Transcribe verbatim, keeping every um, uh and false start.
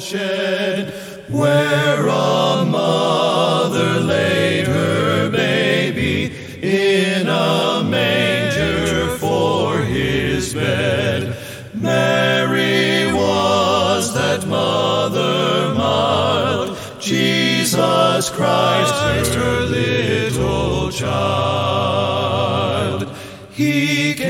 shed, where a mother laid her baby in a manger for his bed. Mary was that mother mild, Jesus Christ her little child. He